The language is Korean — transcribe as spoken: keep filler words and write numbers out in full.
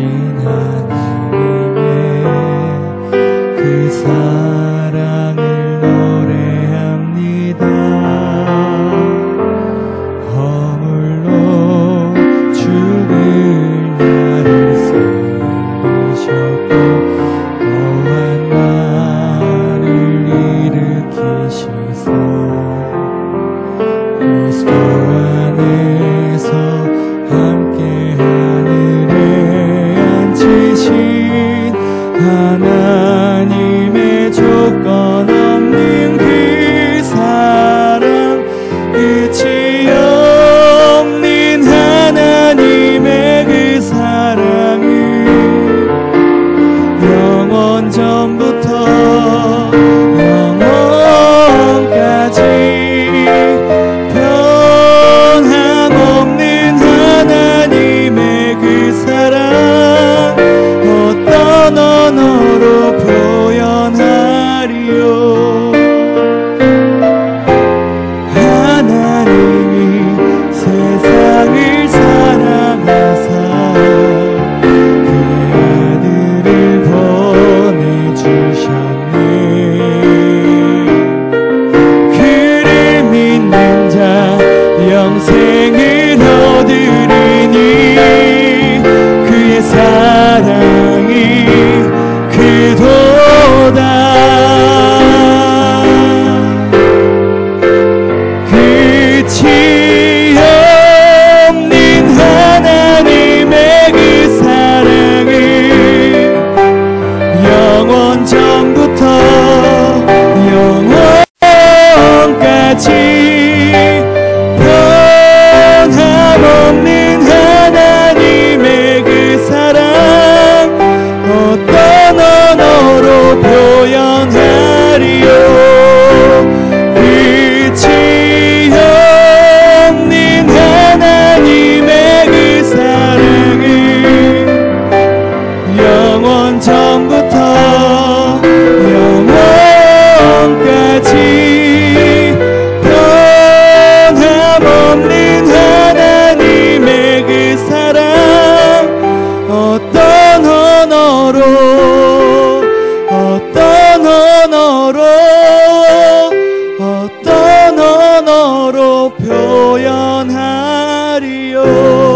하나님의 그 사랑을 노래합니다. 허물로 죽을 나를 살리셨고 또한 나를 일으키시사 그리스도 안에서 함께 하늘에 앉히신 하나님의 조건 없는 그 사랑, 끝이 없는 하나님의 그 사랑을 영원 전부터 영원까지 변함없는 하나님의 그 사랑 어떤 언어로 표현하리요. 하나님이 세상을 사랑하사 그의 아들을 보내주셨네. 그를 믿는 자 영생을 얻으리니 그의 사랑이 그도다. 끝이 없는 하나님의 그 사랑을 영원 전부터 영원까지 변함없는 하나님의 그 사랑 어떤 언어로 표현하리요. 끝이 없는 하나님의 그 사랑을 영원 전부터 영원까지 변함없는 하나님의 그 사랑 어떤 언어로 어떤 언어로 어떤 언어로 표현하리요.